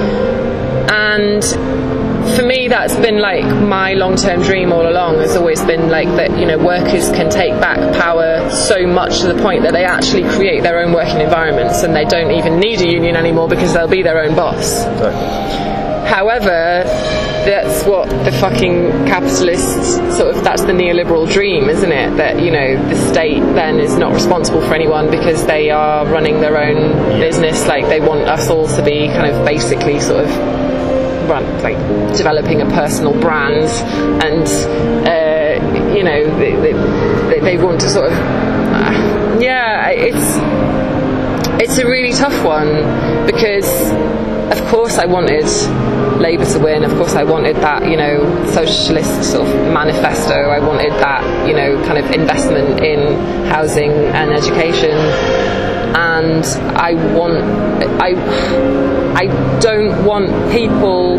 And for me, that's been like my long-term dream all along. Has always been like that, you know, workers can take back power so much to the point that they actually create their own working environments, and they don't even need a union anymore because they'll be their own boss. Exactly. However, that's what the fucking capitalists sort of, that's the neoliberal dream, isn't it? That, you know, the state then is not responsible for anyone because they are running their own business. Like, they want us all to be kind of basically sort of run, like developing a personal brand, and uh, you know, they, they, they want to sort of uh, yeah, it's it's a really tough one, because of course I wanted Labour to win, of course I wanted that, you know, socialist sort of manifesto, I wanted that, you know, kind of investment in housing and education, and I want I I don't want people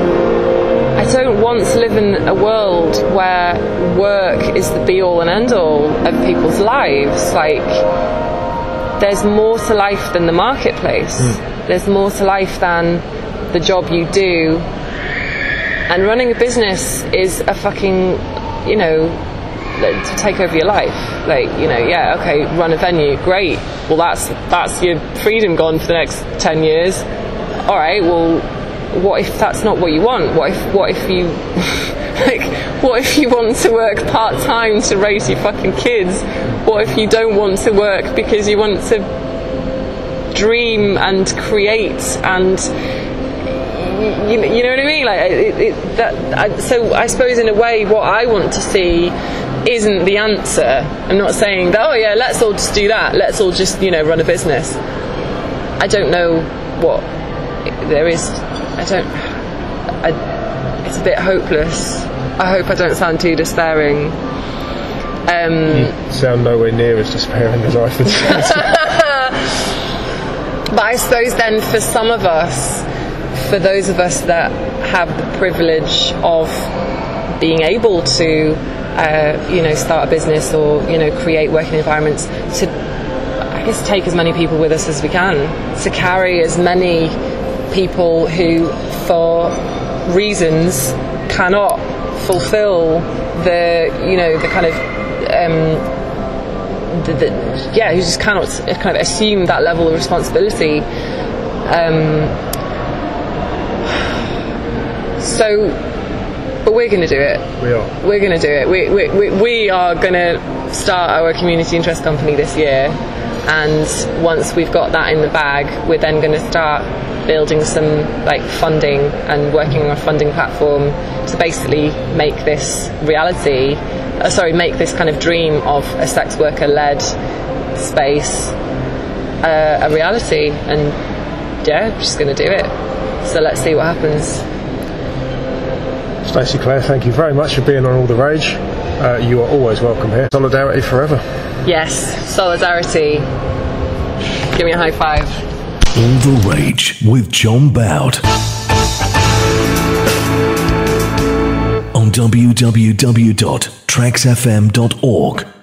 I don't want to live in a world where work is the be-all and end-all of people's lives. Like, there's more to life than the marketplace. Mm. There's more to life than the job you do. And running a business is a fucking, you know, to take over your life. Like, you know, yeah, okay, run a venue, great. Well, that's that's your freedom gone for the next ten years. All right, well, what if that's not what you want? What if what if you like what if you want to work part-time to raise your fucking kids? What if you don't want to work because you want to dream and create, and you, you know what I mean? Like, it, it, that I, so I suppose in a way what I want to see isn't the answer. I'm not saying that, oh yeah, let's all just do that, let's all just, you know, run a business. I don't know what there is. I don't I, it's a bit hopeless. I hope I don't sound too despairing. Um, you sound nowhere near as despairing as I would. But I suppose then for some of us, for those of us that have the privilege of being able to uh, you know, start a business or, you know, create working environments, to, I guess, take as many people with us as we can, to carry as many people who, for reasons, cannot fulfill the, you know, the kind of um, the, the, yeah, who just cannot kind of assume that level of responsibility. Um, so, but we're going to do it. We are. We're going to do it. We we we, we are going to start our community interest company this year, and once we've got that in the bag, we're then going to start building some like funding and working on a funding platform to basically make this reality. Uh, sorry, make this kind of dream of a sex worker-led space uh, a reality. And yeah, we're just going to do it. So let's see what happens. Stacey Clare, thank you very much for being on All the Rage. Uh, you are always welcome here. Solidarity forever. Yes, solidarity. Give me a high five. All the Rage with John Bout on w w w dot trax f m dot org.